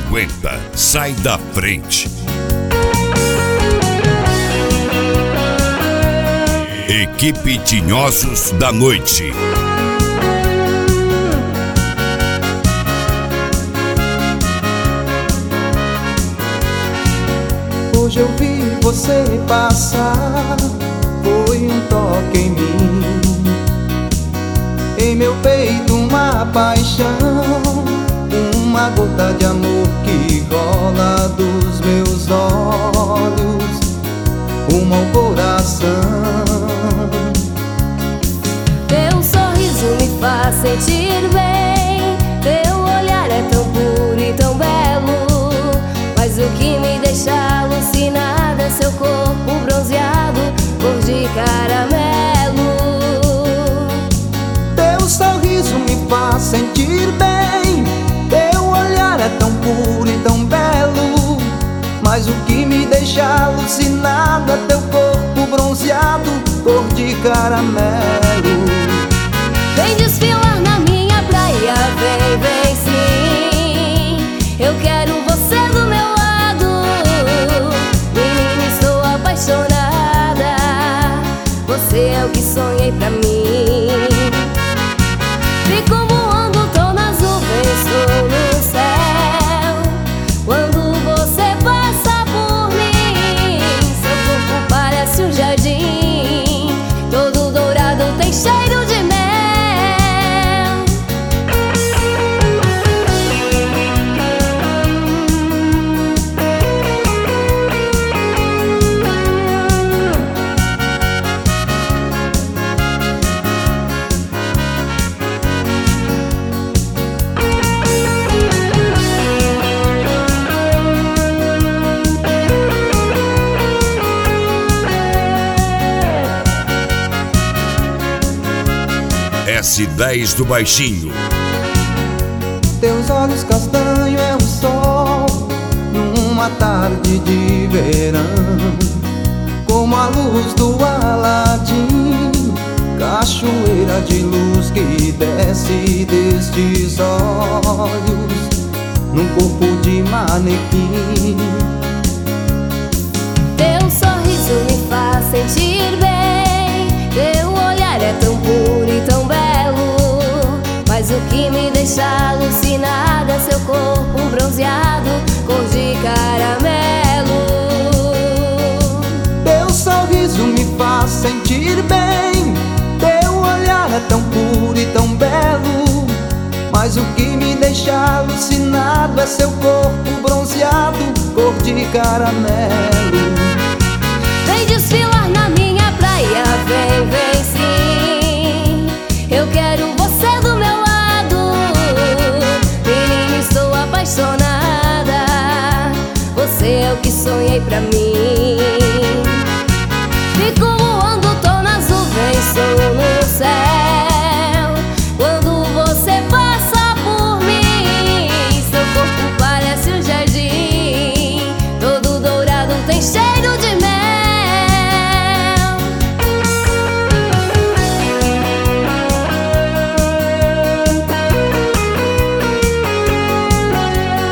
aguenta, sai da frente. Equipe Tinhosos da Noite. Hoje eu vi você passar, foi um toque em mim, em meu peito uma paixão, uma gota de amor que rola dos meus olhos, rumo ao coração. Teu sorriso me faz sentir bem, teu olhar é tão puro e tão belo, mas o que me deixa alucinada é seu corpo bronzeado, cor de caramelo. Teu sorriso me faz sentir bem, teu olhar é tão puro e tão belo, mas o que me deixa alucinado é teu corpo bronzeado, cor de caramelo. Vem desfilar na minha praia, vem, vem sim, eu quero você do meu lado. Menina, estou apaixonada, você é o que sonhei pra mim. Fico voando, tô nas nuvens, tô no céu, quando você passa por mim. Seu corpo parece um jardim, todo dourado, tem cheiro de mel. S10 do Baixinho. Teus olhos castanho é o sol numa tarde de verão, como a luz do Aladim, cachoeira de luz que desce destes olhos num corpo de manequim. Teu sorriso me faz sentir bem, teu olhar é tão puro e tão belo, mas o que me deixa alucinada é seu corpo bronzeado, cor de caramelo. Teu sorriso me faz sentir bem, teu olhar é tão puro e tão belo, mas o que me deixa alucinado é seu corpo bronzeado, cor de caramelo. Vem desfilar na minha praia, vem, vem sim, eu quero você do meu lado. Menina, estou apaixonada, você é o que sonhei pra mim. Fico voando, tô nas nuvens, sou no céu, quando você passa por mim. Seu corpo parece um jardim, todo dourado, tem cheiro de mel.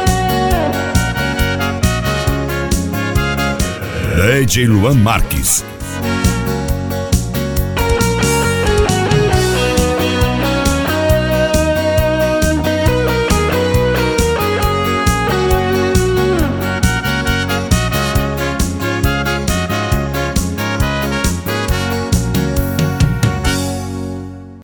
DJ Luan Marques.